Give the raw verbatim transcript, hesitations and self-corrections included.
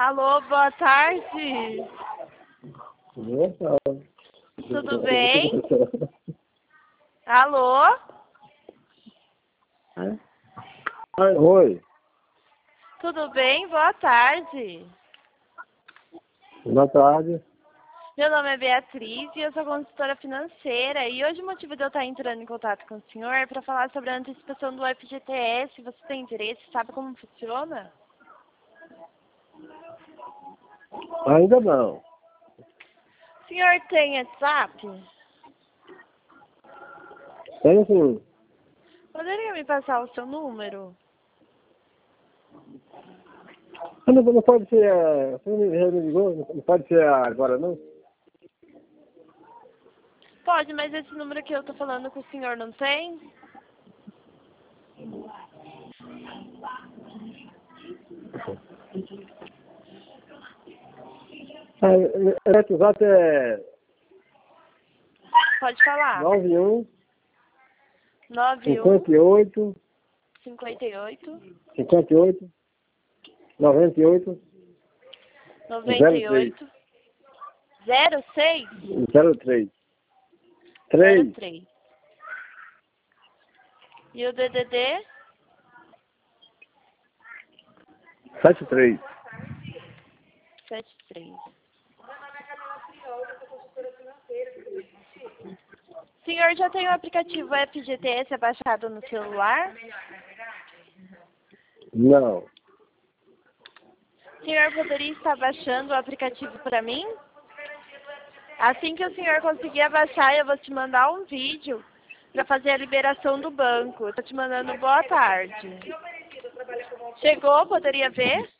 Alô, boa tarde. Boa tarde. Tudo bem? Alô? Oi. Tudo bem? Boa tarde. Boa tarde. Meu nome é Beatriz e eu sou consultora financeira. E hoje o motivo de eu estar entrando em contato com o senhor é para falar sobre a antecipação do F G T S. Você tem interesse? Sabe como funciona? Ainda não. O senhor tem WhatsApp? Tem sim. Poderia me passar o seu número? Não, não pode ser. eh, Você me me ligou? Não pode ser agora, não? Pode, mas esse número que eu tô falando com o senhor não tem? Ah, o WhatsApp é Pode falar. nove um, nove um, cinquenta e oito, cinquenta e oito, cinquenta e oito, noventa e oito, noventa e oito, zero seis, zero três. zero três. três. E o D D D? sete três. sete três. O senhor já tem o aplicativo F G T S baixado no celular? Não. O senhor poderia estar baixando o aplicativo para mim? Assim que o senhor conseguir baixar, eu vou te mandar um vídeo para fazer a liberação do banco. Estou te mandando boa tarde. Chegou? Poderia ver?